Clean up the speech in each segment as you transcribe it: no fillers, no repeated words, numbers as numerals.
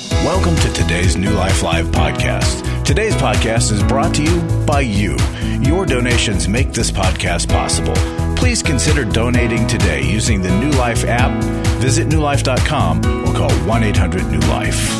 Welcome to today's New Life Live podcast. Today's podcast is brought to you by you. Your donations make this podcast possible. Please consider donating today using the New Life app. Visit newlife.com or call 1-800-NEW-LIFE.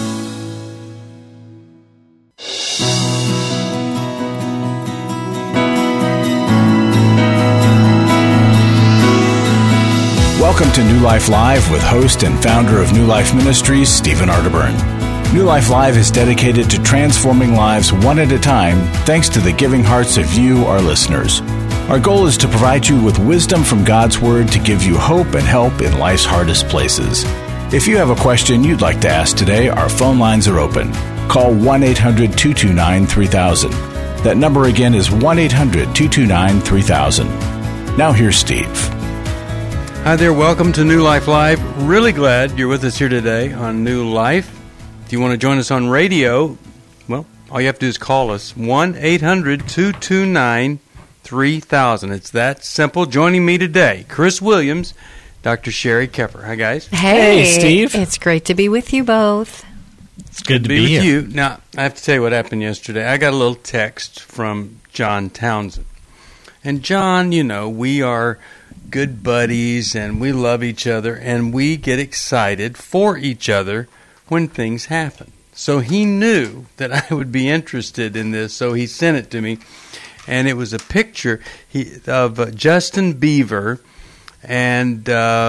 Welcome to New Life Live with host and founder of New Life Ministries, Stephen Arterburn. New Life Live is dedicated to transforming lives one at a time thanks to the giving hearts of you, our listeners. Our goal is to provide you with wisdom from God's Word to give you hope and help in life's hardest places. If you have a question you'd like to ask today, our phone lines are open. Call 1-800-229-3000. That number again is 1-800-229-3000. Now here's Steve. Hi there, welcome to New Life Live. Really glad you're with us here today on New Life. If you want to join us on radio, well, all you have to do is call us, 1-800-229-3000. It's that simple. Joining me today, Chris Williams, Dr. Sherry Keffer. Hi, guys. Hey, Steve. It's great to be with you both. It's good to be with you. Now, I have to tell you what happened yesterday. I got a little text from John Townsend. And John, you know, we are good buddies and we love each other and we get excited for each other when things happen. So he knew that I would be interested in this, so he sent it to me. And it was a picture of Justin Bieber and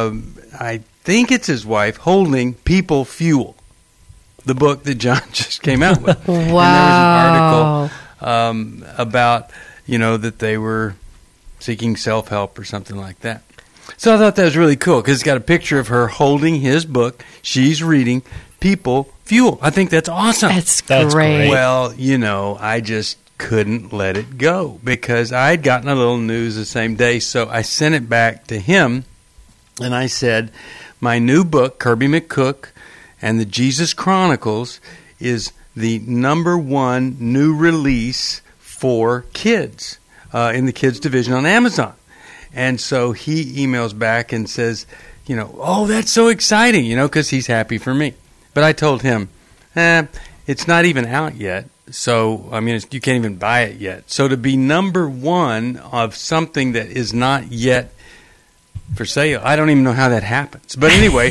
I think it's his wife holding People Fuel, the book that John just came out with. Wow. And there was an article about, you know, that they were seeking self-help or something like that. So I thought that was really cool because it's got a picture of her holding his book. She's reading People Fuel. I think that's awesome. That's great. Well, you know, I just couldn't let it go because I'd gotten a little news the same day. So I sent it back to him and I said, my new book, Kirby McCook and the Jesus Chronicles, is the #1 new release for kids in the kids division on Amazon. And so he emails back and says, you know, oh, that's so exciting, you know, because he's happy for me. But I told him, it's not even out yet. So, I mean, you can't even buy it yet. So to be #1 of something that is not yet for sale, I don't even know how that happens. But anyway,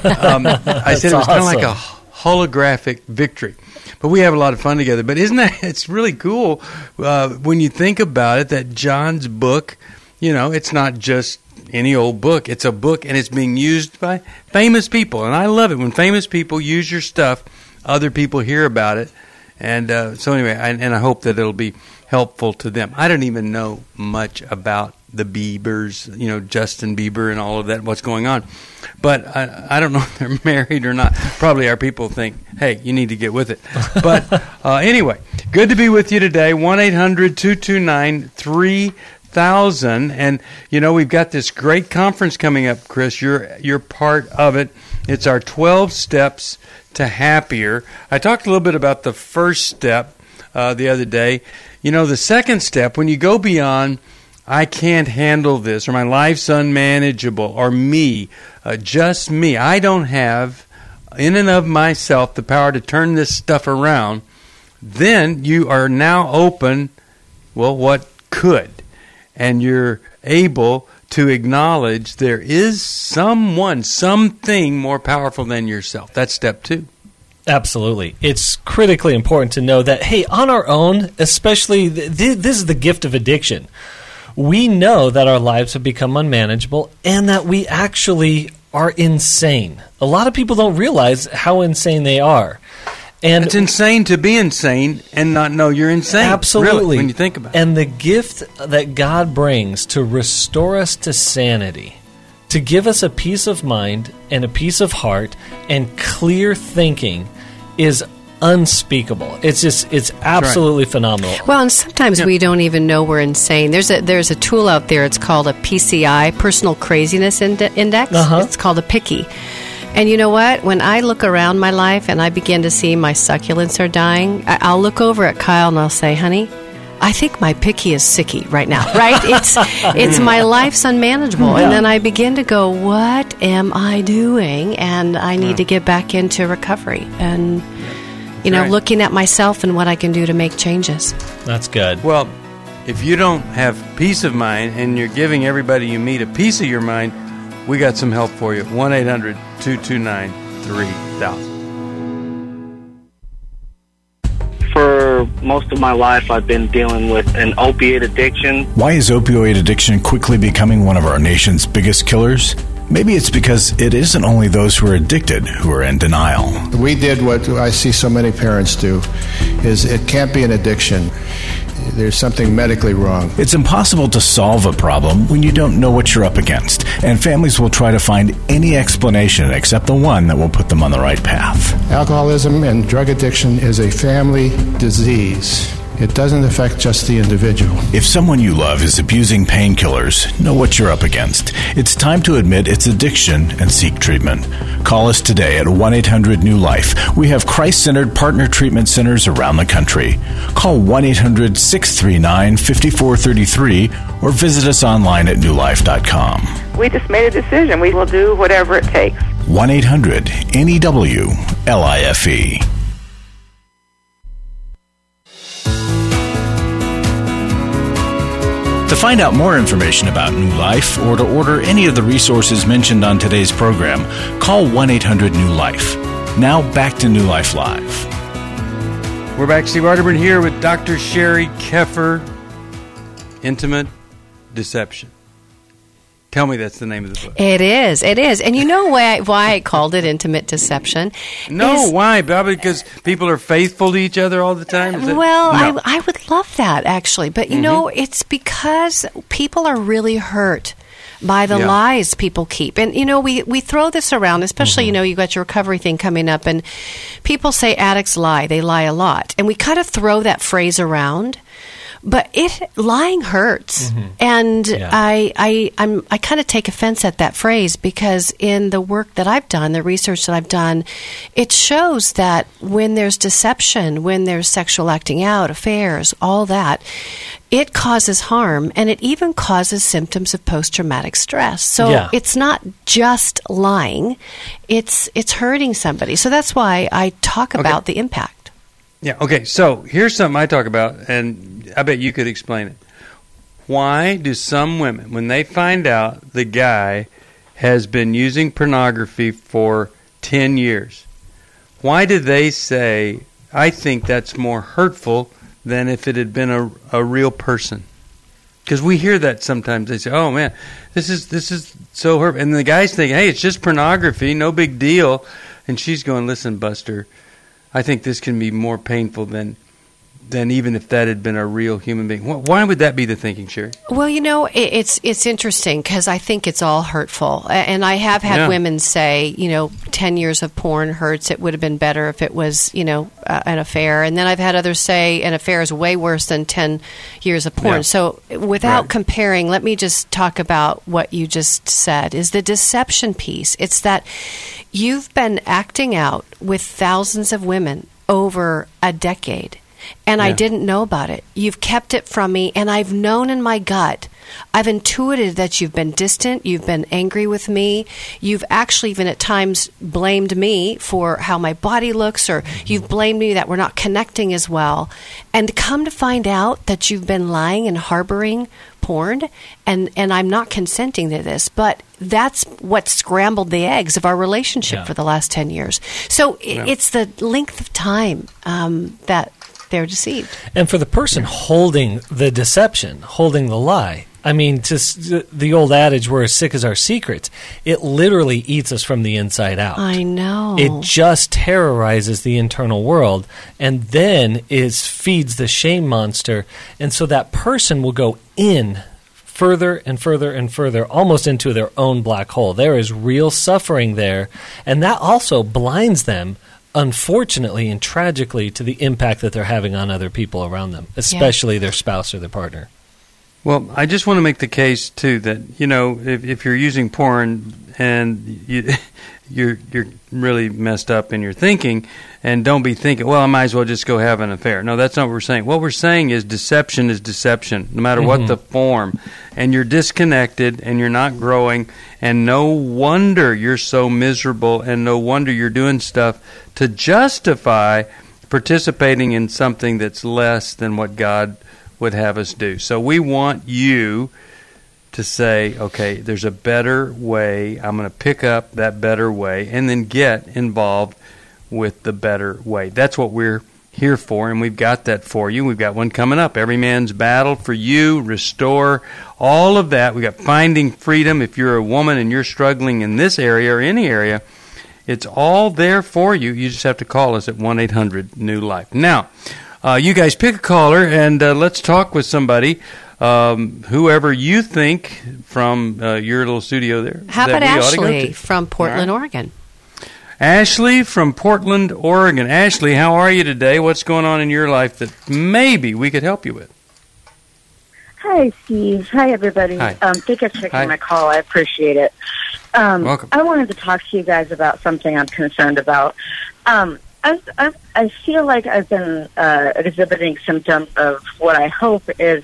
I said it was kind of like a holographic victory. But we have a lot of fun together. But isn't that, it's really cool when you think about it, that John's book, you know, it's not just any old book. It's a book, and it's being used by famous people. And I love it when famous people use your stuff, other people hear about it. And so anyway, and I hope that it'll be helpful to them. I don't even know much about the Biebers, you know, Justin Bieber and all of that, what's going on. But I don't know if they're married or not. Probably our people think, hey, you need to get with it. But anyway, good to be with you today. 1-800-229-3000. And, you know, we've got this great conference coming up, Chris. You're part of it. It's our 12 Steps to Happier. I talked a little bit about the first step the other day. You know, the second step, when you go beyond, I can't handle this, or my life's unmanageable, or me, just me. I don't have, in and of myself, the power to turn this stuff around. Then you are now open, well, what could? And you're able to acknowledge there is something more powerful than yourself. That's step 2. Absolutely. It's critically important to know that, hey, on our own, especially, this is the gift of addiction. We know that our lives have become unmanageable and that we actually are insane. A lot of people don't realize how insane they are. And it's insane to be insane and not know you're insane. Absolutely. Really, when you think about it. And the gift that God brings to restore us to sanity, to give us a peace of mind and a peace of heart and clear thinking is unspeakable. It's absolutely phenomenal. Well, and sometimes we don't even know we're insane. There's a tool out there. It's called a PCI, Personal Craziness Index. It's called a PICI. And you know what? When I look around my life and I begin to see my succulents are dying, I'll look over at Kyle and I'll say, honey, I think my picky is sicky right now, right? It's my life's unmanageable. Yeah. And then I begin to go, what am I doing? And I need to get back into recovery and, right. looking at myself and what I can do to make changes. That's good. Well, if you don't have peace of mind and you're giving everybody you meet a piece of your mind, we got some help for you. 1-800-229-3000. For most of my life, I've been dealing with an opiate addiction. Why is opioid addiction quickly becoming one of our nation's biggest killers? Maybe it's because it isn't only those who are addicted who are in denial. We did what I see so many parents do, is it can't be an addiction. There's something medically wrong. It's impossible to solve a problem when you don't know what you're up against, and families will try to find any explanation except the one that will put them on the right path. Alcoholism and drug addiction is a family disease. It doesn't affect just the individual. If someone you love is abusing painkillers, know what you're up against. It's time to admit it's addiction and seek treatment. Call us today at 1-800-NEW-LIFE. We have Christ-centered partner treatment centers around the country. Call 1-800-639-5433 or visit us online at newlife.com. We just made a decision. We will do whatever it takes. 1-800-NEW-LIFE. To find out more information about New Life or to order any of the resources mentioned on today's program, call 1-800-NEW-LIFE. Now back to New Life Live. We're back. Steve Arterburn here with Dr. Sherry Keffer, Intimate Deception. Tell me that's the name of the book. It is. And you know why I called it Intimate Deception? No, why? Probably because people are faithful to each other all the time? No. I would love that, actually. But, you know, it's because people are really hurt by the lies people keep. And, you know, we throw this around, especially, you know, you got your recovery thing coming up, and people say addicts lie. They lie a lot. And we kind of throw that phrase around. But lying hurts, and I kind of take offense at that phrase because in the work that I've done, the research that I've done, it shows that when there's deception, when there's sexual acting out, affairs, all that, it causes harm, and it even causes symptoms of post-traumatic stress. So it's not just lying; it's hurting somebody. So that's why I talk about the impact. Yeah, okay, so here's something I talk about, and I bet you could explain it. Why do some women, when they find out the guy has been using pornography for 10 years, why do they say, I think that's more hurtful than if it had been a real person? Because we hear that sometimes. They say, oh, man, this is so hurtful. And the guy's thinking, hey, it's just pornography, no big deal. And she's going, listen, Buster, I think this can be more painful than even if that had been a real human being. Why would that be the thinking, Sherry? Well, you know, it's interesting because I think it's all hurtful. And I have had women say, you know, 10 years of porn hurts. It would have been better if it was, you know, an affair. And then I've had others say an affair is way worse than 10 years of porn. Yeah. So without comparing, let me just talk about what you just said, is the deception piece. It's that you've been acting out with thousands of women over a decade. And I didn't know about it. You've kept it from me, and I've known in my gut. I've intuited that you've been distant, you've been angry with me, you've actually even at times blamed me for how my body looks, or you've blamed me that we're not connecting as well. And come to find out that you've been lying and harboring porn, and I'm not consenting to this, but that's what scrambled the eggs of our relationship for the last 10 years. So it's the length of time that they're deceived. And for the person holding the deception, holding the lie, I mean, just the old adage, we're as sick as our secrets, it literally eats us from the inside out. I know. It just terrorizes the internal world, and then feeds the shame monster, and so that person will go in further and further and further, almost into their own black hole. There is real suffering there, and that also blinds them, unfortunately and tragically, to the impact that they're having on other people around them, especially their spouse or their partner. Well, I just want to make the case, too, that, you know, if you're using porn and you're really messed up in your thinking, and don't be thinking, well, I might as well just go have an affair. No, that's not what we're saying. What we're saying is deception, no matter what the form. And you're disconnected, and you're not growing, and no wonder you're so miserable, and no wonder you're doing stuff to justify participating in something that's less than what God would have us do. So we want you to say, okay, there's a better way. I'm going to pick up that better way and then get involved with the better way. That's what we're here for, and we've got that for you. We've got one coming up, Every Man's Battle for You, Restore, all of that. We've got Finding Freedom. If you're a woman and you're struggling in this area or any area, it's all there for you. You just have to call us at 1-800-NEW-LIFE. Now, you guys pick a caller, and let's talk with somebody. Whoever you think from your little studio there. How about Ashley from Portland, Oregon? Ashley from Portland, Oregon. Ashley, how are you today? What's going on in your life that maybe we could help you with? Hi, Steve. Hi, everybody. Hi. Thank you for taking my call. I appreciate it. Welcome. I wanted to talk to you guys about something I'm concerned about. I feel like I've been exhibiting symptoms of what I hope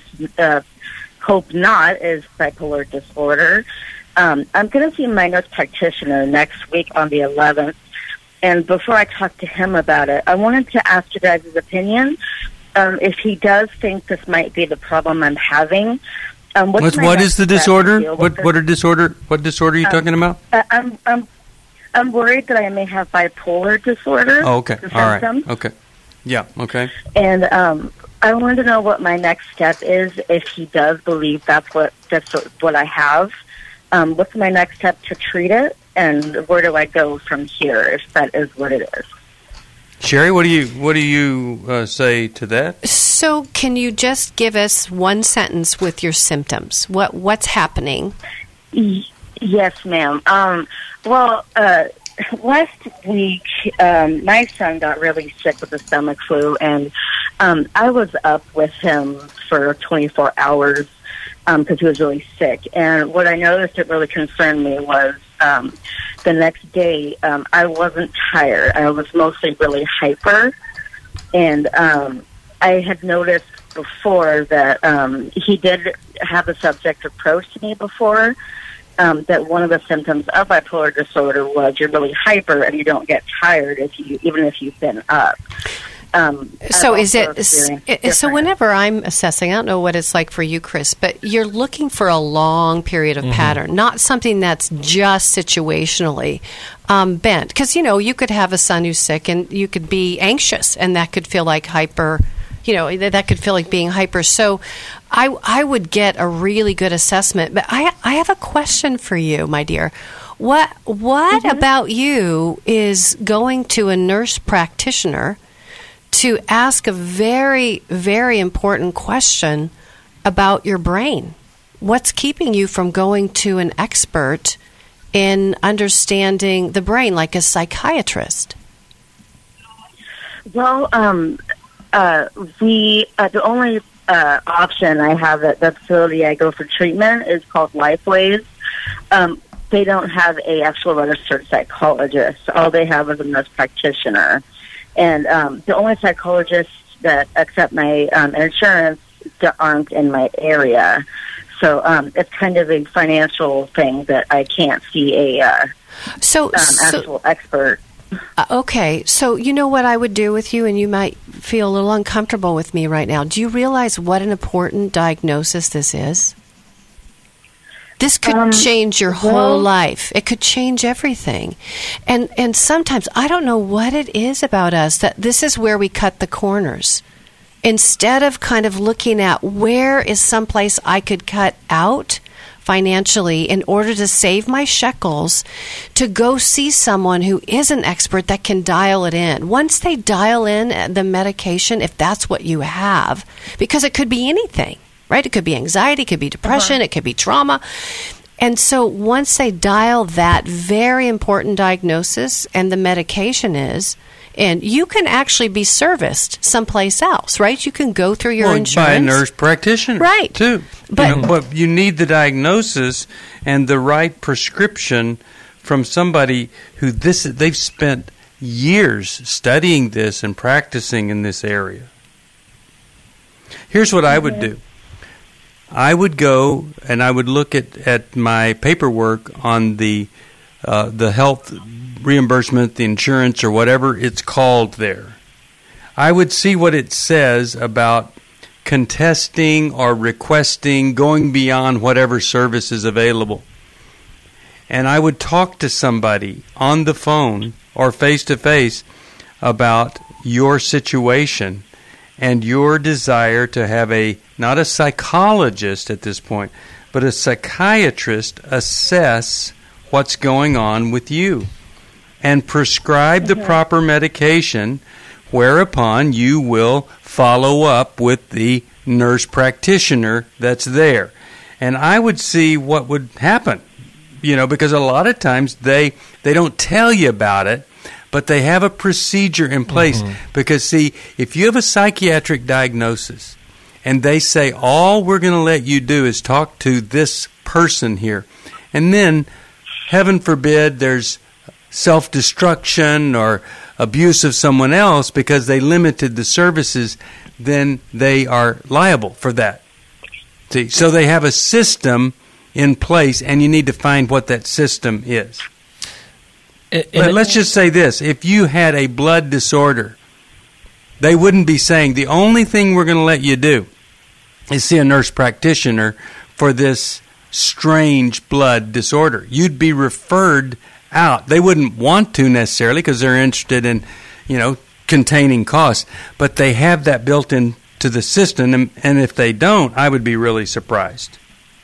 not is bipolar disorder. I'm going to see my nurse practitioner next week on the 11th. And before I talk to him about it, I wanted to ask you guys' opinion. If he does think this might be the problem I'm having, what is the disorder? What disorder are you talking about? I'm worried that I may have bipolar disorder. Oh, okay. All right. Okay. Yeah. Okay. And I wanted to know what my next step is if he does believe that's what I have. What's my next step to treat it, and where do I go from here if that is what it is? Sherry, what do you say to that? So, can you just give us one sentence with your symptoms? What's happening? Yes, ma'am. Last week, my son got really sick with the stomach flu, and I was up with him for 24 hours because he was really sick. And what I noticed that really concerned me was the next day, I wasn't tired. I was mostly really hyper. And I had noticed before that he did have a subject approach to me before, that one of the symptoms of bipolar disorder was you're really hyper and you don't get tired even if you've been up. So whenever I'm assessing, I don't know what it's like for you, Chris, but you're looking for a long period of pattern, not something that's just situationally bent. Because, you could have a son who's sick and you could be anxious, and that could feel like hyper, that could feel like being hyper. So I would get a really good assessment. But I have a question for you, my dear. What about you is going to a nurse practitioner to ask a very, very important question about your brain? What's keeping you from going to an expert in understanding the brain, like a psychiatrist? Well, the only option I have at the facility I go for treatment is called Lifeways. They don't have a actual registered psychologist. All they have is a nurse practitioner. And the only psychologists that accept my insurance aren't in my area. So it's kind of a financial thing that I can't see a actual expert. Okay, so you know what I would do with you, and you might feel a little uncomfortable with me right now. Do you realize what an important diagnosis this is? This could change your whole life. It could change everything. And sometimes, I don't know what it is about us, that this is where we cut the corners. Instead of kind of looking at where is someplace I could cut out financially in order to save my shekels, to go see someone who is an expert that can dial it in. Once they dial in the medication, if that's what you have, because it could be anything. Right? It could be anxiety, it could be depression, it could be trauma. And so once they dial that very important diagnosis and the medication is, and you can actually be serviced someplace else, right? You can go through your insurance. By a nurse practitioner, right? Too. But you need the diagnosis and the right prescription from somebody who they've spent years studying this and practicing in this area. Here's what I would do. I would go and I would look at my paperwork on the health reimbursement, the insurance, or whatever it's called there. I would see what it says about contesting or requesting, going beyond whatever service is available. And I would talk to somebody on the phone or face-to-face about your situation and your desire to have not a psychologist at this point, but a psychiatrist assess what's going on with you and prescribe the proper medication, whereupon you will follow up with the nurse practitioner that's there. And I would see what would happen, because a lot of times they don't tell you about it, but they have a procedure in place. Because, see, if you have a psychiatric diagnosis and they say, all we're going to let you do is talk to this person here, and then, heaven forbid, there's self-destruction or abuse of someone else because they limited the services, then they are liable for that. See, so they have a system in place, and you need to find what that system is. But let's just say this. If you had a blood disorder, they wouldn't be saying, the only thing we're going to let you do is see a nurse practitioner for this strange blood disorder. You'd be referred out. They wouldn't want to necessarily because they're interested in, containing costs. But they have that built into the system, and if they don't, I would be really surprised.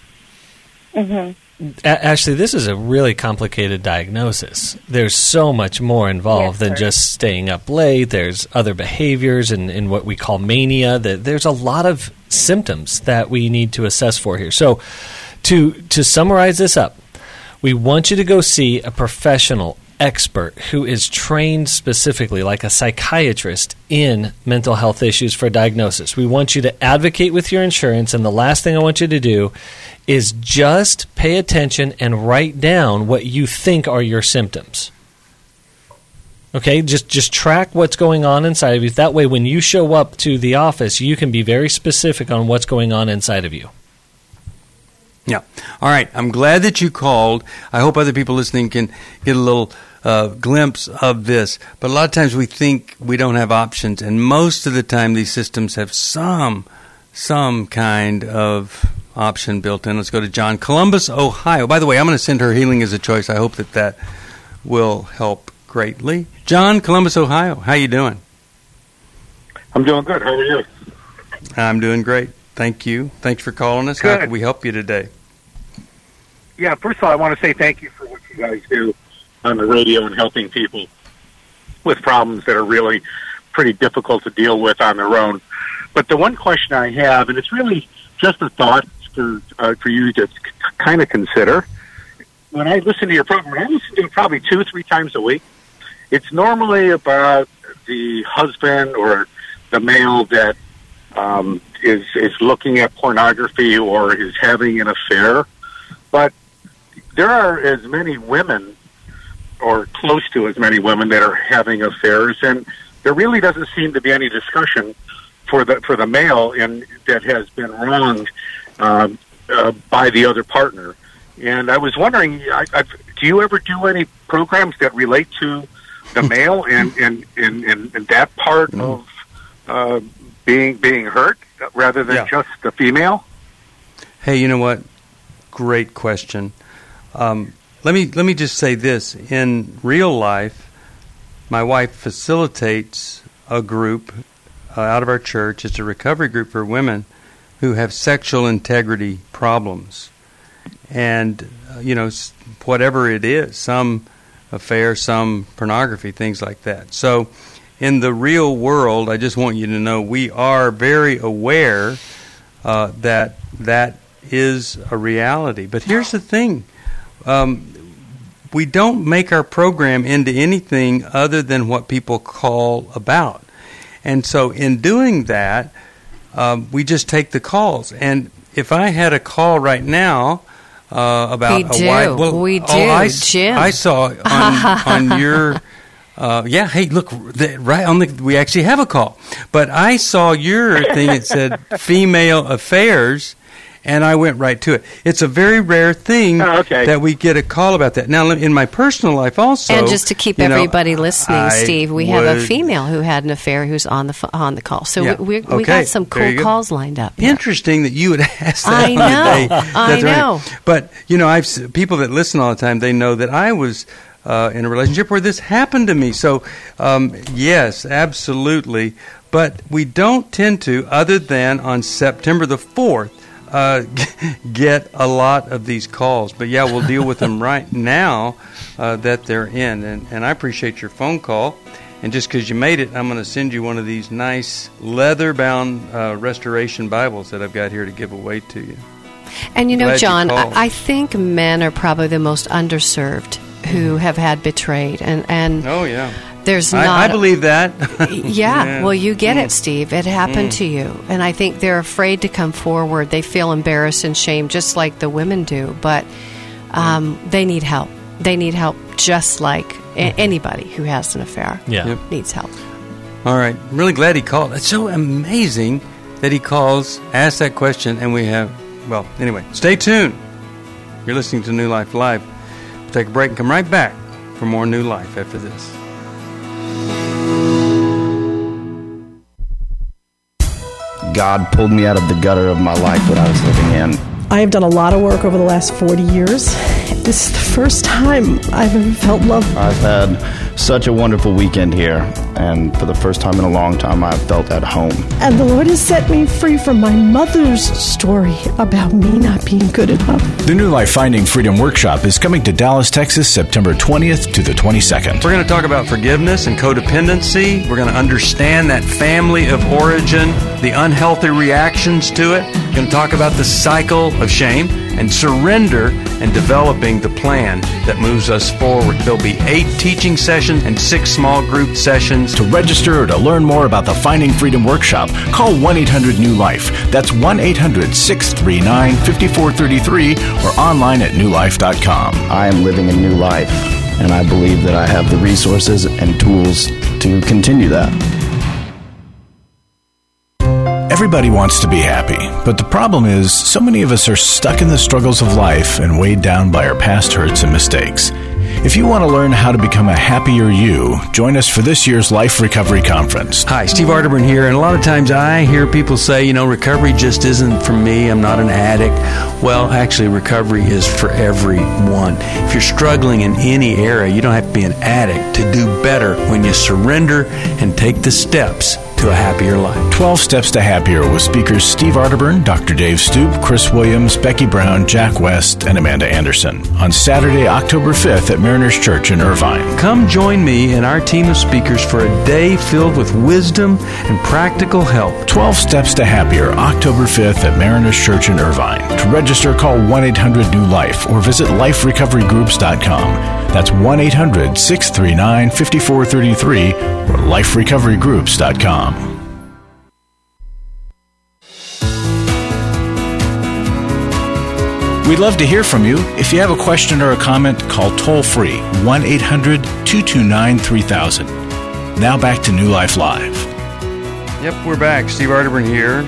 Actually, this is a really complicated diagnosis. There's so much more involved than just staying up late. There's other behaviors and what we call mania. There's a lot of symptoms that we need to assess for here. So to summarize this up, we want you to go see a professional expert who is trained specifically, like a psychiatrist, in mental health issues for diagnosis. We want you to advocate with your insurance, and the last thing I want you to do is just pay attention and write down what you think are your symptoms. Okay, just track what's going on inside of you. That way, when you show up to the office, you can be very specific on what's going on inside of you. Yeah. All right. I'm glad that you called. I hope other people listening can get a little glimpse of this. But a lot of times we think we don't have options, and most of the time these systems have some kind of option built in. Let's go to John, Columbus, Ohio. By the way, I'm going to send her Healing as a Choice. I hope that will help greatly. John, Columbus, Ohio. How you doing? I'm doing good. How are you? I'm doing great. Thank you. Thanks for calling us. Good. How can we help you today? Yeah, first of all, I want to say thank you for what you guys do on the radio and helping people with problems that are really pretty difficult to deal with on their own. But the one question I have, and it's really just a thought for you to kind of consider, when I listen to your program, I listen to it probably 2-3 times a week. It's normally about the husband or the male that is looking at pornography or is having an affair. But there are as many women, or close to as many women, that are having affairs, and there really doesn't seem to be any discussion for the male that has been wronged by the other partner. And I was wondering, do you ever do any programs that relate to the male and that part of being hurt rather than just the female? Hey, you know what? Great question. Let me just say this. In real life, my wife facilitates a group out of our church. It's a recovery group for women who have sexual integrity problems. And, whatever it is, some affair, some pornography, things like that. So in the real world, I just want you to know we are very aware that is a reality. But here's the thing. We don't make our program into anything other than what people call about. And so in doing that, we just take the calls. And if I had a call right now about we do. a wife. Well, we do, Jim. I saw on your. Hey, look, right on the. We actually have a call, but I saw your thing. It said female affairs, and I went right to it. It's a very rare thing that we get a call about that. Now, in my personal life, also, and just to keep everybody listening, Steve, we have a female who had an affair who's on the call. So we got some cool calls lined up. Interesting that you would ask that. I know. I know. Right. But I've people that listen all the time. They know that I was. In a relationship where this happened to me. So, yes, absolutely. But we don't tend to, other than on September the 4th, get a lot of these calls. But, yeah, we'll deal with them right now that they're in. And I appreciate your phone call. And just because you made it, I'm going to send you one of these nice leather-bound restoration Bibles that I've got here to give away to you. And, John, I think men are probably the most underserved who have had betrayed, and oh yeah, there's not. I believe that. Yeah, well, you get it, Steve. It happened to you, and I think they're afraid to come forward. They feel embarrassed and shame, just like the women do. But they need help. They need help, just like anybody who has an affair. Needs help. All right, I'm really glad he called. It's so amazing that he calls, asks that question, and we have. Well, anyway, stay tuned. You're listening to New Life Live. We'll take a break and come right back for more New Life after this. God pulled me out of the gutter of my life that I was living in. I have done a lot of work over the last 40 years. This is the first time I've ever felt love. I've had such a wonderful weekend here, and for the first time in a long time, I've felt at home. And the Lord has set me free from my mother's story about me not being good enough. The New Life Finding Freedom Workshop is coming to Dallas, Texas, September 20th to the 22nd. We're going to talk about forgiveness and codependency. We're going to understand that family of origin, the unhealthy reactions to it. We're going to talk about the cycle of shame and surrender and developing the plan that moves us forward. There'll be 8 teaching sessions and 6 small group sessions. To register or to learn more about the Finding Freedom Workshop, call 1-800-NEW-LIFE. That's 1-800-639-5433 or online at newlife.com. I am living a new life, and I believe that I have the resources and tools to continue that. Everybody wants to be happy, but the problem is so many of us are stuck in the struggles of life and weighed down by our past hurts and mistakes. If you want to learn how to become a happier you, join us for this year's Life Recovery Conference. Hi, Steve Arterburn here, and a lot of times I hear people say, recovery just isn't for me, I'm not an addict. Well, actually, recovery is for everyone. If you're struggling in any area, you don't have to be an addict to do better when you surrender and take the steps to a happier life. 12 Steps to Happier with speakers Steve Arterburn, Dr. Dave Stoop, Chris Williams, Becky Brown, Jack West, and Amanda Anderson on Saturday, October 5th at Mariners Church in Irvine. Come join me and our team of speakers for a day filled with wisdom and practical help. 12 Steps to Happier, October 5th at Mariners Church in Irvine. To register, call 1-800-NEW-LIFE or visit liferecoverygroups.com. That's 1-800-639-5433 or liferecoverygroups.com. We'd love to hear from you. If you have a question or a comment, call toll-free 1-800-229-3000. Now back to New Life Live. Yep, we're back. Steve Arterburn here.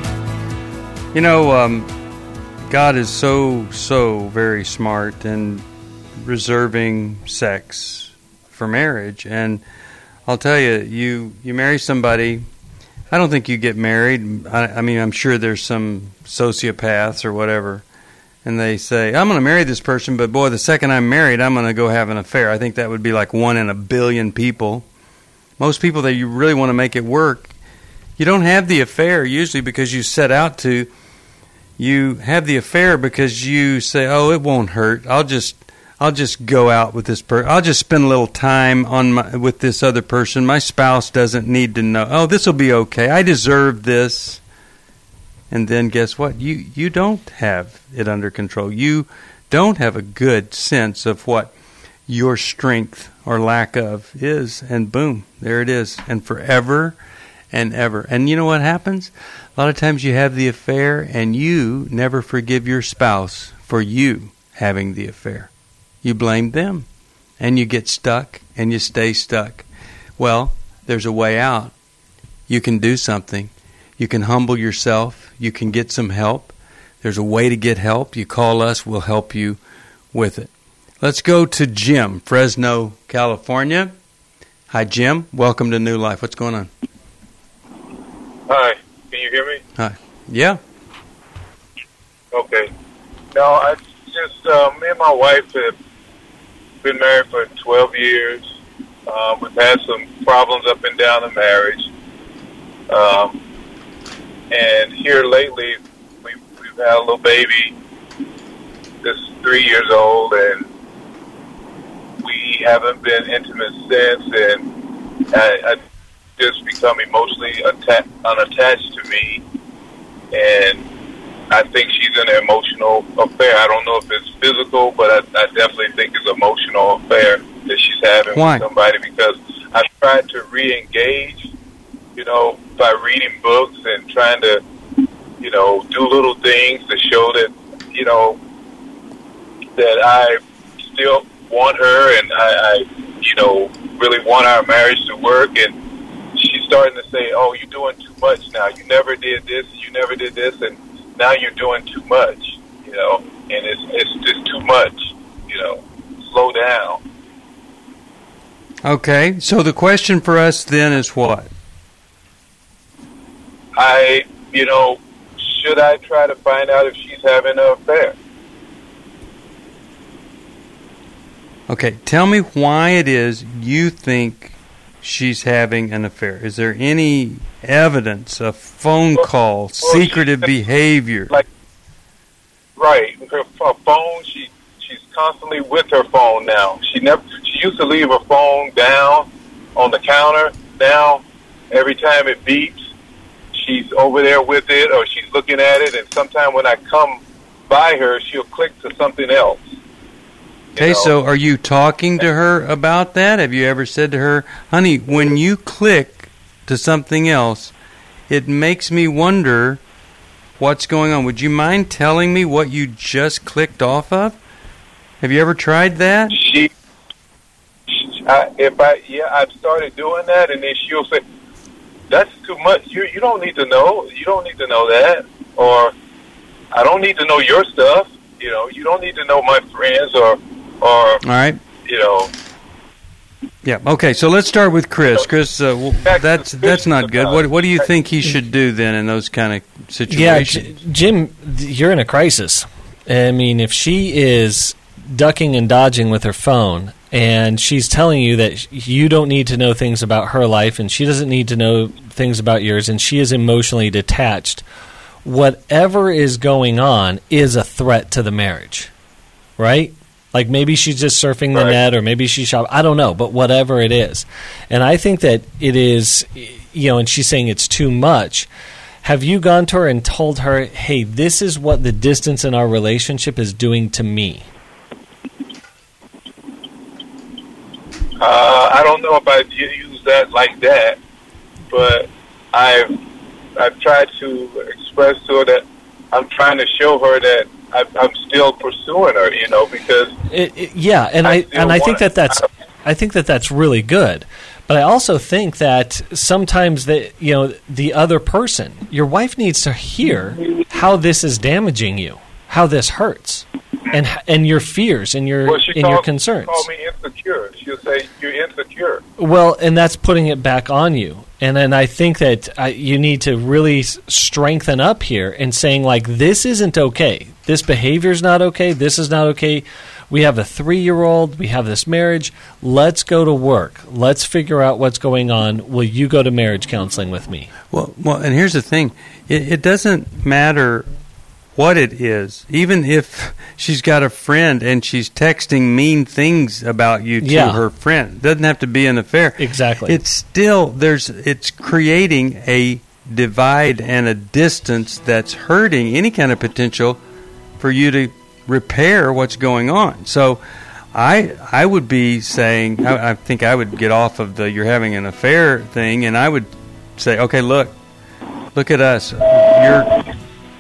God is so very smart and reserving sex for marriage. And I'll tell you, you marry somebody. I don't think you get married. I mean, I'm sure there's some sociopaths or whatever, and they say, I'm going to marry this person, but boy, the second I'm married, I'm going to go have an affair. I think that would be like 1 in a billion people. Most people that you really want to make it work, you don't have the affair usually because you set out to. You have the affair because you say, oh, it won't hurt. I'll just go out with this person. I'll just spend a little time with this other person. My spouse doesn't need to know. Oh, this will be okay. I deserve this. And then guess what? You don't have it under control. You don't have a good sense of what your strength or lack of is. And boom, there it is. And forever and ever. And you know what happens? A lot of times you have the affair and you never forgive your spouse for you having the affair. You blame them, and you get stuck, and you stay stuck. Well, there's a way out. You can do something. You can humble yourself. You can get some help. There's a way to get help. You call us. We'll help you with it. Let's go to Jim, Fresno, California. Hi, Jim. Welcome to New Life. What's going on? Hi. Can you hear me? Hi. Yeah. Okay. Now, I just, me and my wife have been married for 12 years. We've had some problems up and down the marriage. And here lately, we've had a little baby that's 3 years old, and we haven't been intimate since, and I just become emotionally unattached to me, and I think she's in an emotional affair. I don't know if it's physical, but I definitely think it's an emotional affair that she's having with somebody, because I tried to re-engage, by reading books and trying to, do little things to show that, that I still want her and I really want our marriage to work. And she's starting to say, oh, you're doing too much now. You never did this, and now you're doing too much, and it's just too much, slow down. Okay, so the question for us then is what? Should I try to find out if she's having an affair? Okay, tell me why it is you think she's having an affair. Is there any evidence, a phone call, secretive behavior? Right, her phone. She's constantly with her phone now. She used to leave her phone down on the counter. Now, every time it beeps, she's over there with it, or she's looking at it. And sometimes when I come by her, she'll click to something else. Okay, so are you talking to her about that? Have you ever said to her, honey, when you click to something else, it makes me wonder what's going on. Would you mind telling me what you just clicked off of? Have you ever tried that? I've started doing that, and then she'll say, that's too much. You don't need to know. You don't need to know that. Or, I don't need to know your stuff. You don't need to know my friends or all right. Yeah. Okay. So let's start with Chris. Chris, that's not good. What do you think he should do then in those kind of situations? Yeah, Jim, you're in a crisis. I mean, if she is ducking and dodging with her phone, and she's telling you that you don't need to know things about her life, and she doesn't need to know things about yours, and she is emotionally detached, whatever is going on is a threat to the marriage, right? Like maybe she's just surfing the net, or maybe she's shopping. I don't know, but whatever it is. And I think that it is, and she's saying it's too much. Have you gone to her and told her, hey, this is what the distance in our relationship is doing to me? I don't know if I'd use that like that, but I've tried to express to her that I'm trying to show her that I'm still pursuing her, because I think that's really good. But I also think that sometimes the other person, your wife, needs to hear how this is damaging you, how this hurts, and your fears and your concerns. She called me insecure. She'll say you're insecure. Well, and that's putting it back on you. And then I think that you need to really strengthen up here and saying, like, this isn't okay. This behavior's not okay. This is not okay. We have a 3-year-old. We have this marriage. Let's go to work. Let's figure out what's going on. Will you go to marriage counseling with me? Well, and here's the thing. It doesn't matter what it is. Even if she's got a friend and she's texting mean things about you to her friend, it doesn't have to be an affair. Exactly. It's still it's creating a divide and a distance that's hurting any kind of potential for you to repair what's going on. So I would be saying, I think I would get off of the you're having an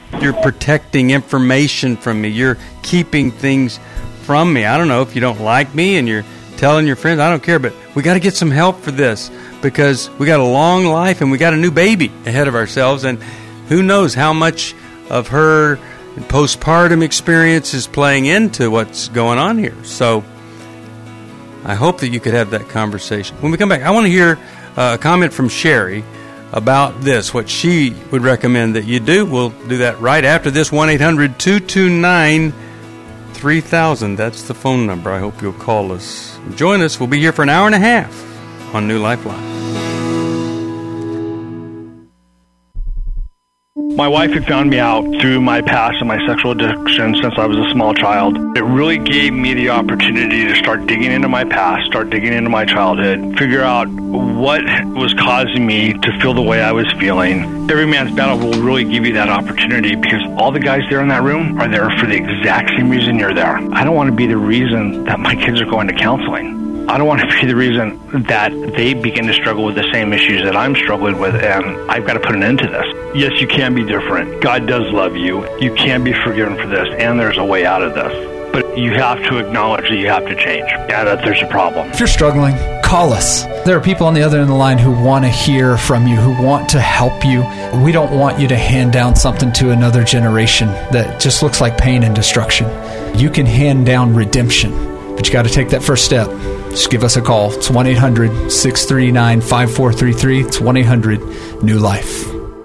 You're protecting information from me. You're keeping things from me. I don't know if you don't like me and you're telling your friends. I don't care, but we got to get some help for this because we got a long life and we got a new baby ahead of ourselves. And who knows how much of her postpartum experience is playing into what's going on here. So I hope that you could have that conversation. When we come back, I want to hear a comment from Sherry about this, what she would recommend that you do. We'll do that right after this. 1-800-229-3000. That's the phone number. I hope you'll call us. Join us. We'll be here for an hour and a half on New Life Live. My wife had found me out through my past and my sexual addiction since I was a small child. It really gave me the opportunity to start digging into my past, start digging into my childhood, figure out what was causing me to feel the way I was feeling. Every Man's Battle will really give you that opportunity because all the guys there in that room are there for the exact same reason you're there. I don't want to be the reason that my kids are going to counseling. I don't want to be the reason that they begin to struggle with the same issues that I'm struggling with, and I've got to put an end to this. Yes, you can be different. God does love you. You can be forgiven for this, and there's a way out of this. But you have to acknowledge that you have to change, and that there's a problem. If you're struggling, call us. There are people on the other end of the line who want to hear from you, who want to help you. We don't want you to hand down something to another generation that just looks like pain and destruction. You can hand down redemption, but you got to take that first step. Just give us a call. It's 1-800-639-5433. It's 1-800-NEW-LIFE.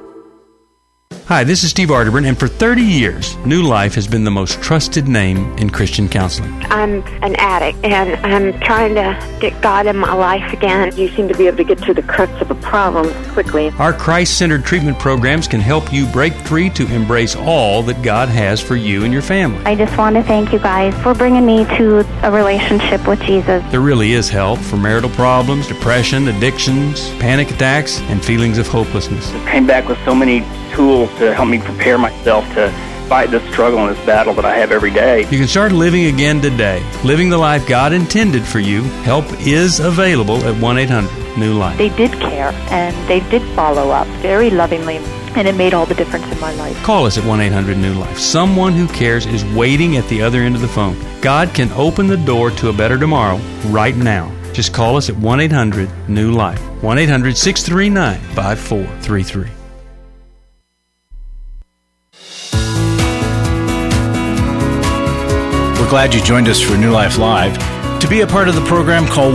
Hi, this is Steve Arterburn, and for 30 years, New Life has been the most trusted name in Christian counseling. I'm an addict, and I'm trying to get God in my life again. You seem to be able to get to the crux of a problem quickly. Our Christ-centered treatment programs can help you break free to embrace all that God has for you and your family. I just want to thank you guys for bringing me to a relationship with Jesus. There really is help for marital problems, depression, addictions, panic attacks, and feelings of hopelessness. I came back with so many tools to help me prepare myself to fight this struggle and this battle that I have every day. You can start living again today, living the life God intended for you. Help is available at 1-800-NEW-LIFE. They did care, and they did follow up very lovingly, and it made all the difference in my life. Call us at 1-800-NEW-LIFE. Someone who cares is waiting at the other end of the phone. God can open the door to a better tomorrow right now. Just call us at 1-800-NEW-LIFE. 1-800-639-5433. We're glad you joined us for New Life Live. To be a part of the program, call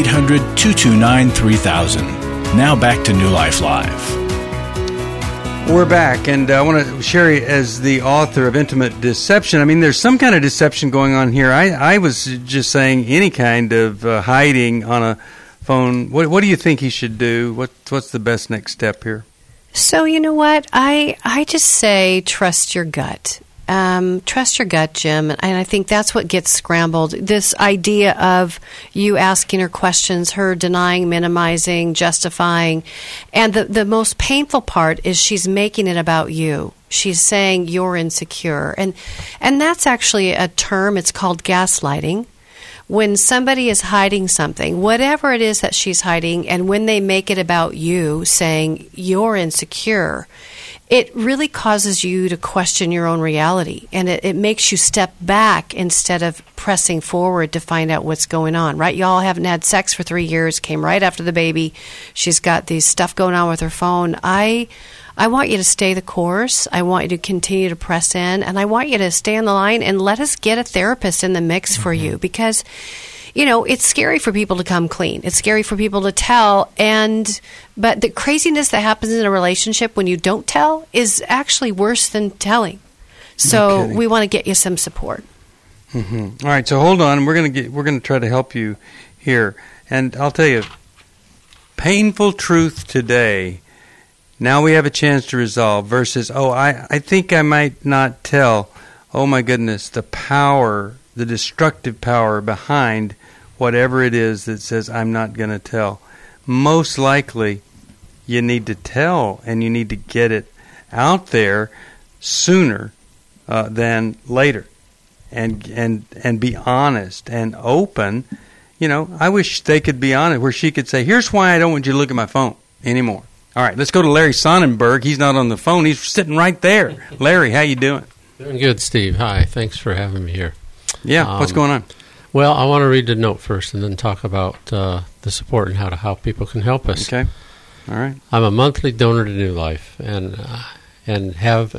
1-800-229-3000. Now back to New Life Live. We're back, and I want to, Sherry, as the author of Intimate Deception, I mean, there's some kind of deception going on here. I was just saying any kind of hiding on a phone. What do you think he should do? What's the best next step here? So, you know what? I just say trust your gut. Trust your gut, Jim. And I think that's what gets scrambled. This idea of you asking her questions, her denying, minimizing, justifying. And the most painful part is she's making it about you. She's saying you're insecure. And that's actually a term. It's called gaslighting. When somebody is hiding something, whatever it is that she's hiding, and when they make it about you, saying you're insecure, it really causes you to question your own reality, and it makes you step back instead of pressing forward to find out what's going on, right? Y'all haven't had sex for 3 years, came right after the baby. She's got these stuff going on with her phone. I want you to stay the course. I want you to continue to press in, and I want you to stay on the line and let us get a therapist in the mix for you, because you know, it's scary for people to come clean. It's scary for people to tell. But the craziness that happens in a relationship when you don't tell is actually worse than telling. So we want to get you some support. Mm-hmm. All right. So hold on. We're going to try to help you here. And I'll tell you, painful truth today. Now we have a chance to resolve versus, I think I might not tell. Oh my goodness, the power, the destructive power behind whatever it is that says I'm not going to tell. Most likely you need to tell, and you need to get it out there sooner than later, and be honest and open. You know, I wish they could be honest, where she could say, here's why I don't want you to look at my phone anymore. All right, let's go to Larry Sonnenberg. He's not on the phone. He's sitting right there. Larry, how you doing? Doing good, Steve. Hi. Thanks for having me here. Yeah, what's going on? Well, I want to read the note first and then talk about the support and how people can help us. Okay. All right. I'm a monthly donor to New Life and have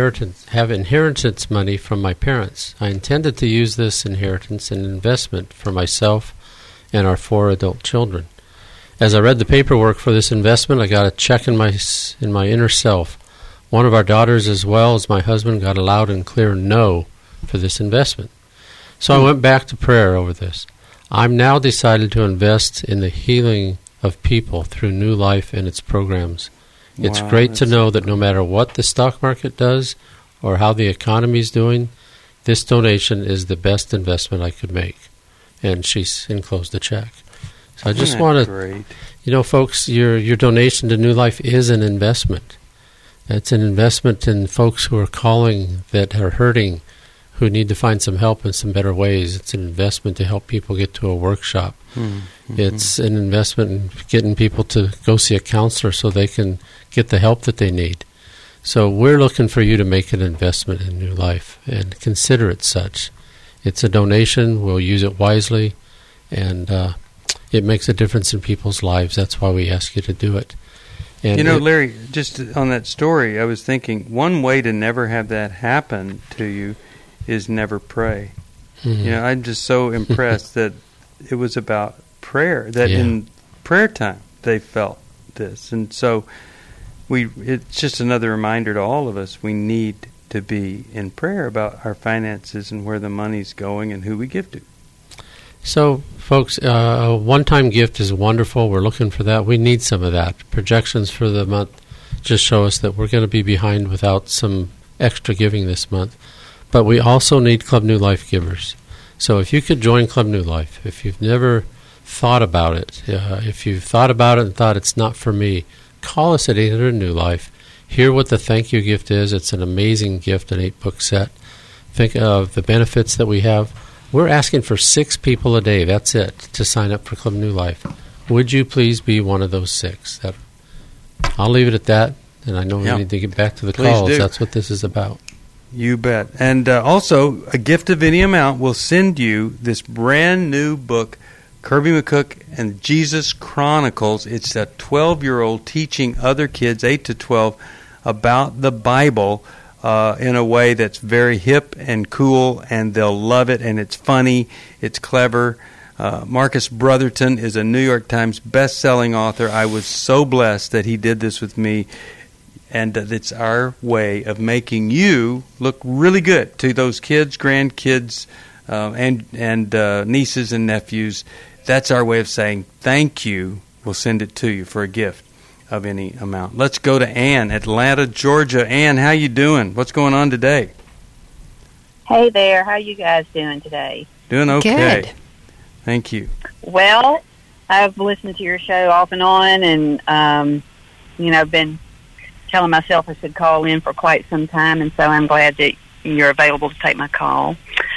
inheritance money from my parents. I intended to use this inheritance and investment for myself and our 4 adult children. As I read the paperwork for this investment, I got a check in my inner self. One of our daughters, as well as my husband, got a loud and clear no for this investment. So I went back to prayer over this. I'm now decided to invest in the healing of people through New Life and its programs. It's great to know that no matter what the stock market does or how the economy is doing, this donation is the best investment I could make. And she's enclosed the check. So I just want to, folks, your donation to New Life is an investment. It's an investment in folks who are calling that are hurting, who need to find some help in some better ways. It's an investment to help people get to a workshop. Mm-hmm. It's an investment in getting people to go see a counselor so they can get the help that they need. So we're looking for you to make an investment in New Life and consider it such. It's a donation. We'll use it wisely, and it makes a difference in people's lives. That's why we ask you to do it. And Larry, just on that story, I was thinking one way to never have that happen to you is never pray. Mm-hmm. I'm just so impressed that it was about prayer, that in prayer time they felt this. And so it's just another reminder to all of us, we need to be in prayer about our finances and where the money's going and who we give to. So, folks, a one-time gift is wonderful. We're looking for that. We need some of that. Projections for the month just show us that we're going to be behind without some extra giving this month. But we also need Club New Life givers. So if you could join Club New Life, if you've never thought about it, if you've thought about it and thought it's not for me, call us at 800 New Life. Hear what the thank you gift is. It's an amazing gift, an 8-book set. Think of the benefits that we have. We're asking for 6 people a day, that's it, to sign up for Club New Life. Would you please be one of those 6? I'll leave it at that, and I know we need to get back to the calls. That's what this is about. You bet. And also, a gift of any amount will send you this brand new book, Kirby McCook and Jesus Chronicles. It's a 12-year-old teaching other kids, 8 to 12, about the Bible in a way that's very hip and cool, and they'll love it, and it's funny, it's clever. Marcus Brotherton is a New York Times best-selling author. I was so blessed that he did this with me, and it's our way of making you look really good to those kids, grandkids, and nieces and nephews. That's our way of saying thank you. We'll send it to you for a gift of any amount. Let's go to Ann, Atlanta, Georgia. Ann, how you doing? What's going on today? Hey there. How you guys doing today? Doing okay. Good. Thank you. Well, I've listened to your show off and on, and been telling myself I should call in for quite some time, and so I'm glad that you're available to take my call.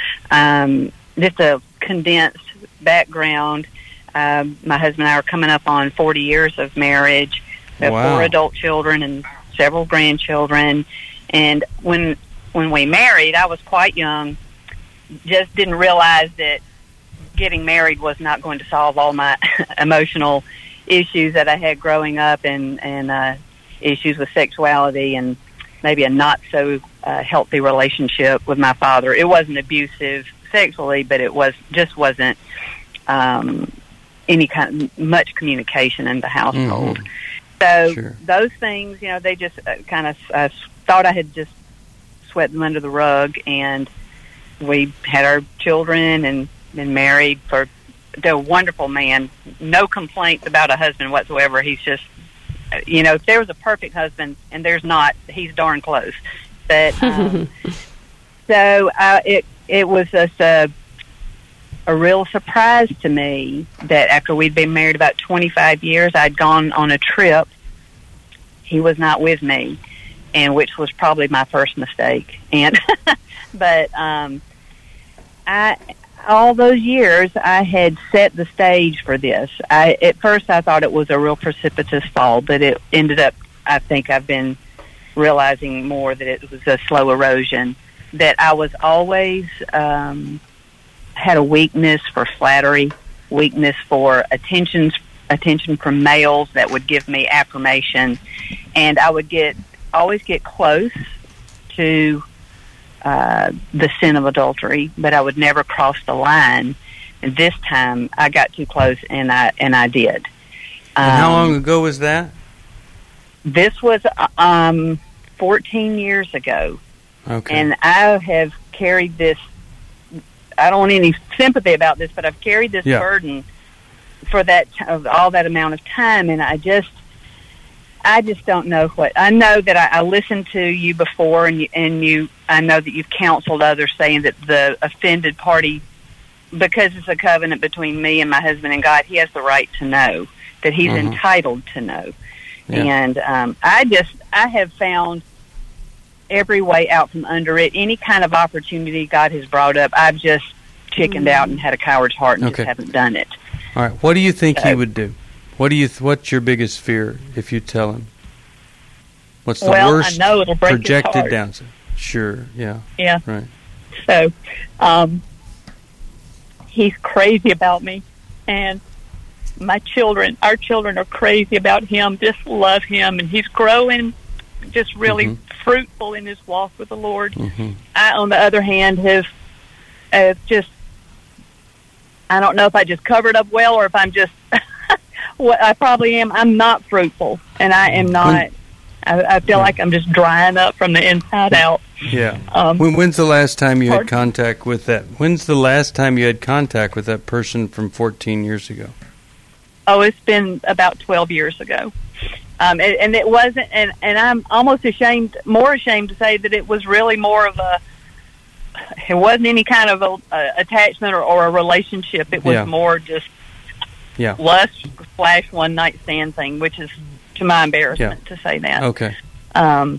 Just a condensed background. My husband and I are coming up on 40 years of marriage. We have 4 adult children and several grandchildren. And when we married, I was quite young. Just didn't realize that getting married was not going to solve all my emotional issues that I had growing up, and issues with sexuality and maybe a not so healthy relationship with my father. It wasn't abusive sexually, but it wasn't any kind of much communication in the household. Mm-hmm. So those things, they just kind of thought I had just swept them under the rug, and we had our children and been married for a wonderful man. No complaints about a husband whatsoever. He's just, if there was a perfect husband, and there's not, he's darn close. But so it was just a real surprise to me that after we'd been married about 25 years, I'd gone on a trip. He was not with me, and which was probably my first mistake. And but I all those years, I had set the stage for this. At first, I thought it was a real precipitous fall, but it ended up, I think I've been realizing more that it was a slow erosion, that I was always had a weakness for flattery, weakness for attention from males that would give me affirmation, and I would always get close to the sin of adultery, but I would never cross the line. And this time, I got too close, and I did. And how long ago was that? This was 14 years ago. Okay. And I have carried this. I don't want any sympathy about this, but I've carried this burden for all that amount of time, and I just don't know what. I know that I listened to you before, and you. I know that you've counseled others, saying that the offended party, because it's a covenant between me and my husband and God, he has the right to know, that he's entitled to know. Yeah. And I have found every way out from under it. Any kind of opportunity God has brought up, I've just chickened out and had a coward's heart and just haven't done it. All right. What do you think he would do? What's your biggest fear if you tell him? What's the worst I know it'll break projected his heart. downside? Sure. Yeah. Yeah. Right. So, he's crazy about me, and our children are crazy about him, just love him, and he's growing, just really fruitful in his walk with the Lord. I, on the other hand, have just, I don't know if I just covered up well or if I'm just, what I probably am. I'm not fruitful, and I am not. I feel like I'm just drying up from the inside out. Yeah. When's the last time you had contact with that? When's the last time you had contact with that person from 14 years ago? Oh, it's been about 12 years ago. And it wasn't, and I'm almost more ashamed to say that it was really more of it wasn't any kind of attachment or a relationship. It was more just lust, flash, one night stand thing, which is to my embarrassment to say that. Okay. I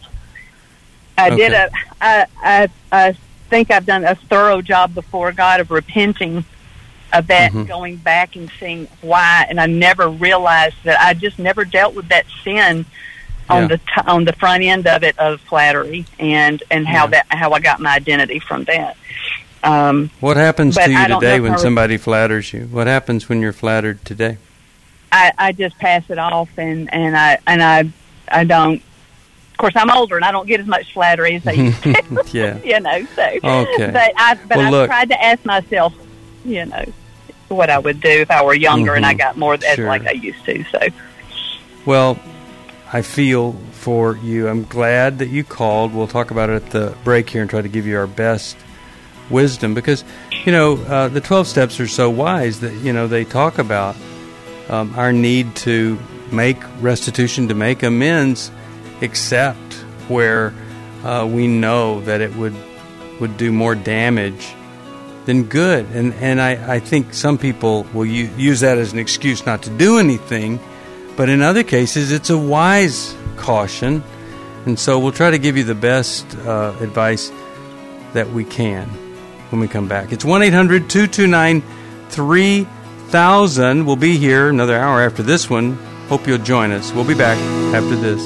think I've done a thorough job before God of repenting of that, going back and seeing why, and I never realized that I just never dealt with that sin on the front end of it, of flattery, and how I got my identity from that. What happens to you today when somebody flatters you? What happens when you're flattered today? I just pass it off, and I don't. Of course, I'm older, and I don't get as much flattery as I used to. Yeah. So. Okay. But I've tried to ask myself, what I would do if I were younger and I got more like I used to. So. Well, I feel for you. I'm glad that you called. We'll talk about it at the break here and try to give you our best wisdom, because the 12 steps are so wise that they talk about our need to make restitution, to make amends, except where we know that it would do more damage than good. And I think some people will use that as an excuse not to do anything, but in other cases it's a wise caution. And so we'll try to give you the best advice that we can when we come back. It's 1-800-229-3000. We'll be here another hour after this one. Hope you'll join us. We'll be back after this.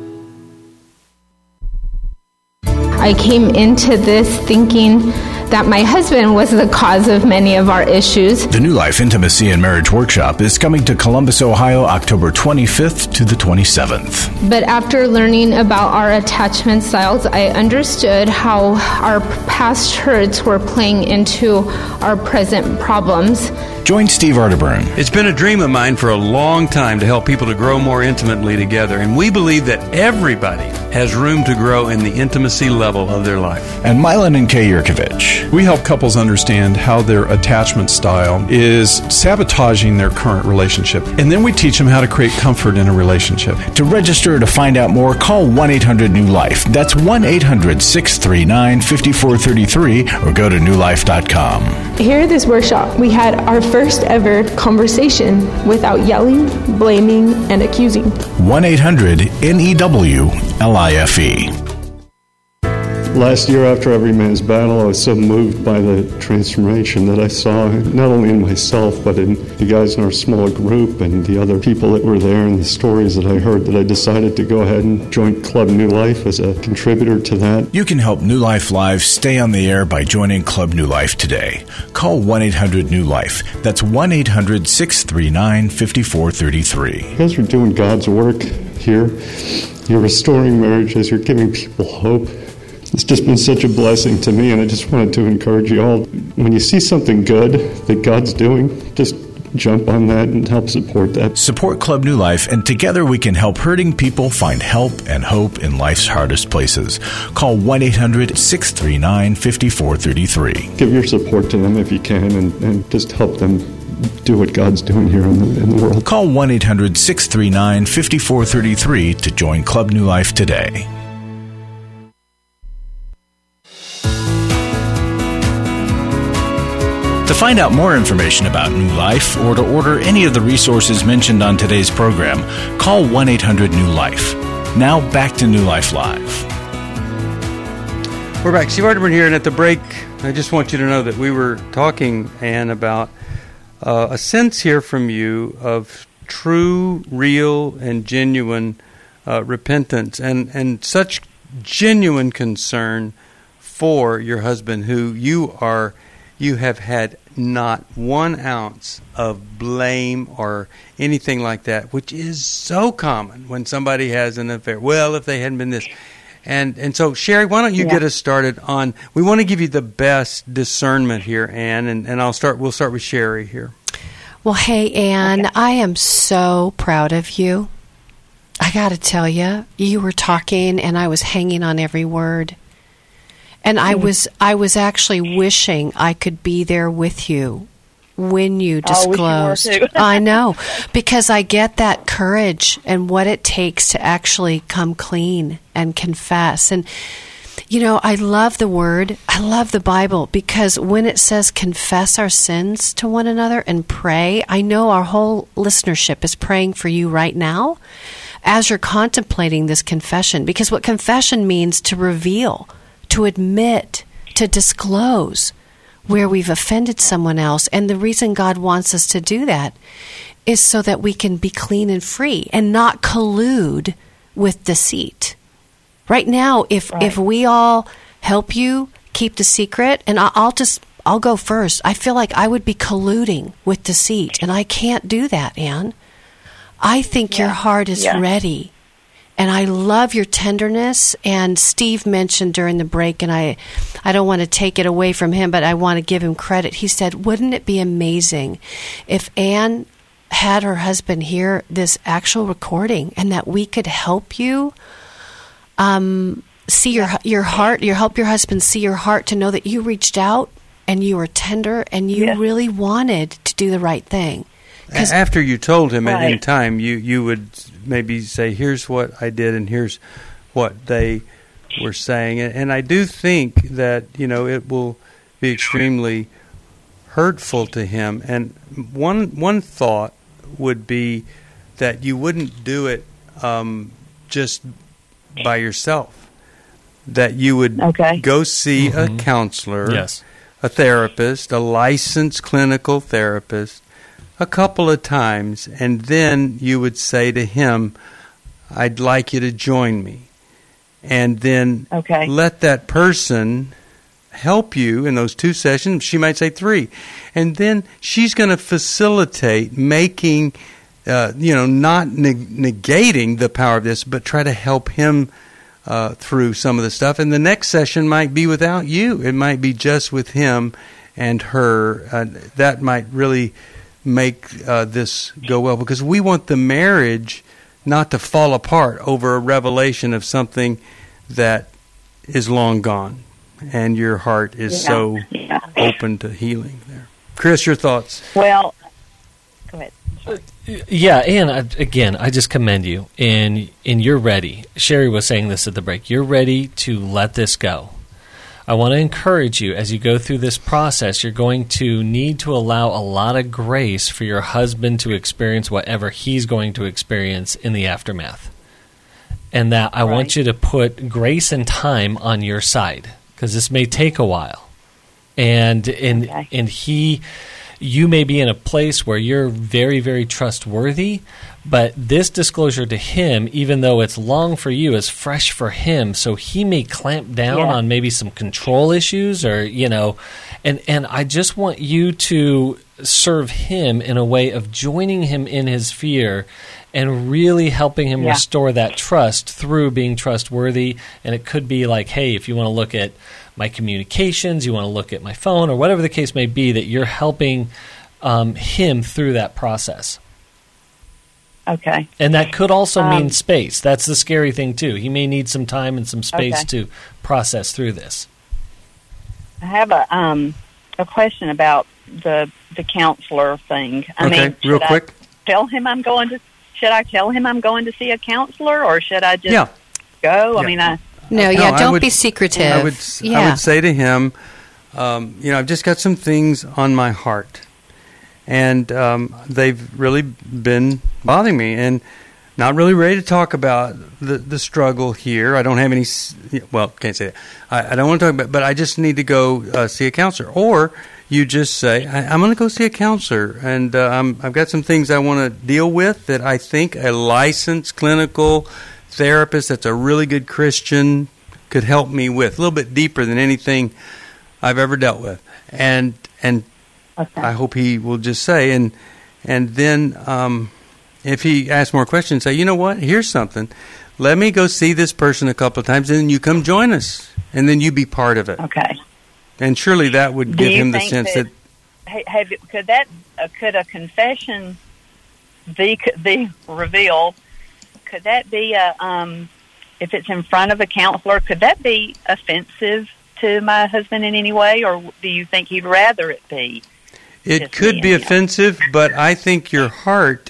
I came into this thinking that my husband was the cause of many of our issues. The New Life Intimacy and Marriage Workshop is coming to Columbus, Ohio, October 25th to the 27th. But after learning about our attachment styles, I understood how our past hurts were playing into our present problems. Join Steve Arterburn. It's been a dream of mine for a long time to help people to grow more intimately together, and we believe that everybody has room to grow in the intimacy level of their life. And Milan and Kay Yurkovich. We help couples understand how their attachment style is sabotaging their current relationship, and then we teach them how to create comfort in a relationship. To register or to find out more, call 1-800-NEW-LIFE. That's 1-800-639-5433, or go to newlife.com. Here at this workshop, we had our first ever conversation without yelling, blaming, and accusing. 1-800-NEWLIFE. Last year, after Every Man's Battle, I was so moved by the transformation that I saw, not only in myself, but in the guys in our small group and the other people that were there and the stories that I heard, that I decided to go ahead and join Club New Life as a contributor to that. You can help New Life Live stay on the air by joining Club New Life today. Call 1-800-NEW-LIFE. That's 1-800-639-5433. You guys are doing God's work here. You're restoring marriages. You're giving people hope. It's just been such a blessing to me, and I just wanted to encourage you all. When you see something good that God's doing, just jump on that and help support that. Support Club New Life, and together we can help hurting people find help and hope in life's hardest places. Call 1-800-639-5433. Give your support to them if you can, and just help them do what God's doing here in the world. Call 1-800-639-5433 to join Club New Life today. To find out more information about New Life or to order any of the resources mentioned on today's program, call 1-800-NEW-LIFE. Now back to New Life Live. We're back. Steve Arterburn here, and at the break, I just want you to know that we were talking, Ann, about a sense here from you of true, real, and genuine repentance and such genuine concern for your husband, who you have had not 1 ounce of blame or anything like that, which is so common when somebody has an affair. Well, if they hadn't been this. And so, Sherry, why don't you get us started on, we want to give you the best discernment here, Ann, and we'll start with Sherry here. Well, hey, Ann, I am so proud of you. I got to tell you, you were talking and I was hanging on every word. And I was actually wishing I could be there with you when you disclosed. I know, because I get that courage and what it takes to actually come clean and confess. And, you know, I love the Word. I love the Bible, because when it says confess our sins to one another and pray, I know our whole listenership is praying for you right now as you're contemplating this confession, because what confession means to reveal, to admit, to disclose where we've offended someone else. And the reason God wants us to do that is so that we can be clean and free and not collude with deceit. Right now, if we all help you keep the secret, and I'll go first. I feel like I would be colluding with deceit, and I can't do that, Ann. I think your heart is ready. And I love your tenderness. And Steve mentioned during the break, and I don't want to take it away from him, but I want to give him credit. He said, wouldn't it be amazing if Ann had her husband hear this actual recording, and that we could help you see your heart, help your husband see your heart, to know that you reached out and you were tender and you really wanted to do the right thing. After you told him in time, you would maybe say, here's what I did and here's what they were saying. And I do think that, you know, it will be extremely hurtful to him. And one thought would be that you wouldn't do it just by yourself, that you would go see a counselor, a therapist, a licensed clinical therapist, a couple of times, and then you would say to him, I'd like you to join me. And then let that person help you in those 2 sessions. She might say 3. And then she's going to facilitate making, not negating the power of this, but try to help him through some of the stuff. And the next session might be without you. It might be just with him and her. That might really make this go well, because we want the marriage not to fall apart over a revelation of something that is long gone, and your heart is so open to healing there. Chris, your thoughts? Well, go ahead. Yeah, and again, I just commend you, and you're ready. Sherry was saying this at the break. You're ready to let this go. I want to encourage you, as you go through this process, you're going to need to allow a lot of grace for your husband to experience whatever he's going to experience in the aftermath. and that I want you to put grace and time on your side, because this may take a while. And you may be in a place where you're very, very trustworthy, but this disclosure to him, even though it's long for you, is fresh for him. So he may clamp down on maybe some control issues, or and I just want you to serve him in a way of joining him in his fear and really helping him restore that trust through being trustworthy. And it could be like, hey, if you want to look at my communications, you want to look at my phone, or whatever the case may be, that you're helping him through that process. Okay. And that could also mean space. That's the scary thing, too. He may need some time and some space to process through this. I have a question about the counselor thing. I mean, real quick. Should I tell him I'm going to see a counselor, or should I just go? I mean, don't be secretive. I would say to him, I've just got some things on my heart, and they've really been bothering me, and not really ready to talk about the struggle here. I don't have any. Well, can't say that. I don't want to talk about, but I just need to go see a counselor. Or you just say, I'm going to go see a counselor, and I've got some things I want to deal with that I think a licensed clinical therapist that's a really good Christian could help me with, a little bit deeper than anything I've ever dealt with. And I hope he will just say, and then if he asks more questions, say, you know what, here's something. Let me go see this person a couple of times, and then you come join us, and then you be part of it. Okay. And surely that would give him the sense that could a confession be revealed? Could that be if it's in front of a counselor? Could that be offensive to my husband in any way, or do you think he'd rather it be? It could be offensive, but I think your heart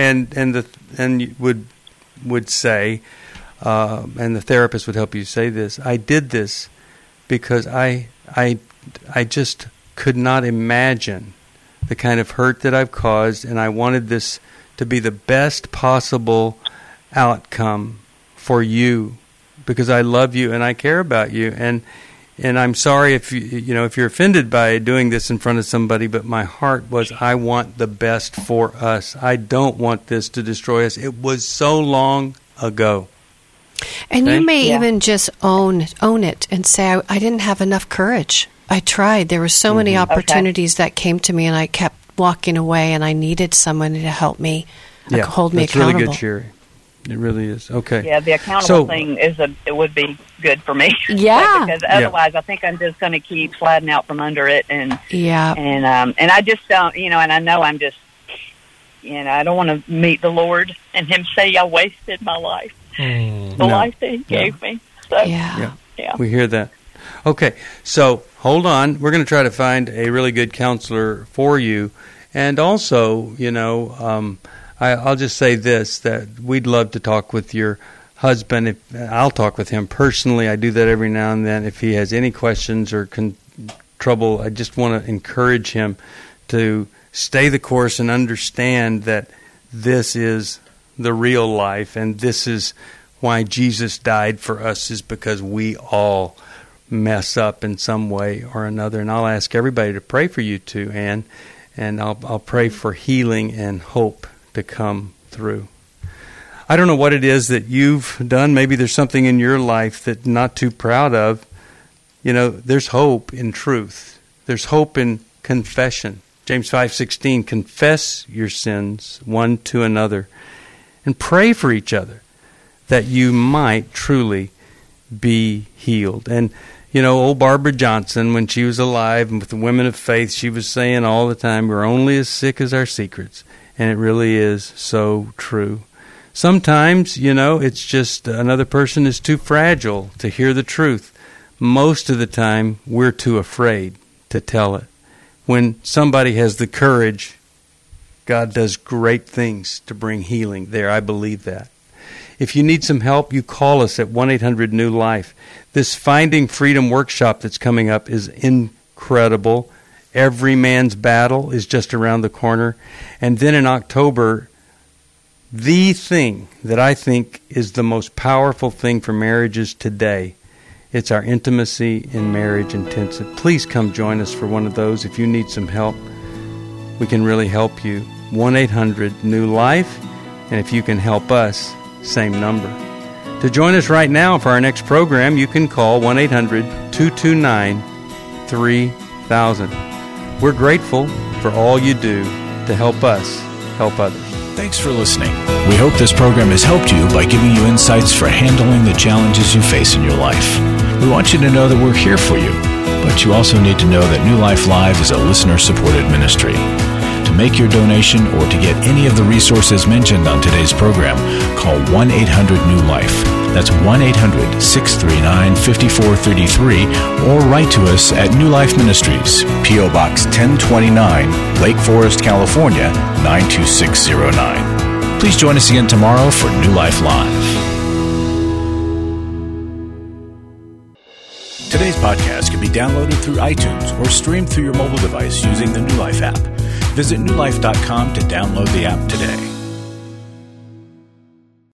would say, and the therapist would help you say this. I did this because I just could not imagine the kind of hurt that I've caused, and I wanted this to be the best possible outcome for you because I love you and I care about you, and I'm sorry if if you're offended by doing this in front of somebody, but my heart was, I want the best for us. I don't want this to destroy us. It was so long ago. And you may even just own it and say, I didn't have enough courage. I tried. There were so many opportunities that came to me, and I kept walking away, and I needed someone to help me, hold me accountable. Really good, Sherry. It really is. Okay. Yeah, the accountable thing it would be good for me. Yeah. Because otherwise, I think I'm just going to keep sliding out from under it, and I just don't, and I know I'm just, I don't want to meet the Lord and Him say I wasted my life, the life that He gave me. So, yeah. We hear that. Okay, so hold on. We're going to try to find a really good counselor for you, and also, I'll just say this, that we'd love to talk with your husband. I'll talk with him personally. I do that every now and then. If he has any questions or trouble, I just want to encourage him to stay the course and understand that this is the real life, and this is why Jesus died for us, is because we all mess up in some way or another. And I'll ask everybody to pray for you too, Ann, and I'll pray for healing and hope to come through. I don't know what it is that you've done. Maybe there's something in your life that you're not too proud of. There's hope in truth. There's hope in confession. James 5:16, confess your sins one to another and pray for each other that you might truly be healed. And old Barbara Johnson, when she was alive and with the women of faith, she was saying all the time, we're only as sick as our secrets. And it really is so true. Sometimes, it's just another person is too fragile to hear the truth. Most of the time, we're too afraid to tell it. When somebody has the courage, God does great things to bring healing there. I believe that. If you need some help, you call us at 1-800-NEW-LIFE. This Finding Freedom workshop that's coming up is incredible. Every Man's Battle is just around the corner. And then in October, the thing that I think is the most powerful thing for marriages today. It's our intimacy in marriage intensive. Please come join us for one of those. If you need some help, we can really help you. 1-800-NEW-LIFE. And if you can help us, same number. To join us right now for our next program, you can call 1-800-229-3000. We're grateful for all you do to help us help others. Thanks for listening. We hope this program has helped you by giving you insights for handling the challenges you face in your life. We want you to know that we're here for you, but you also need to know that New Life Live is a listener-supported ministry. To make your donation or to get any of the resources mentioned on today's program, call 1-800-NEW-LIFE. That's 1-800-639-5433, or write to us at New Life Ministries, P.O. Box 1029, Lake Forest, California, 92609. Please join us again tomorrow for New Life Live. Today's podcast can be downloaded through iTunes or streamed through your mobile device using the New Life app. Visit newlife.com to download the app today.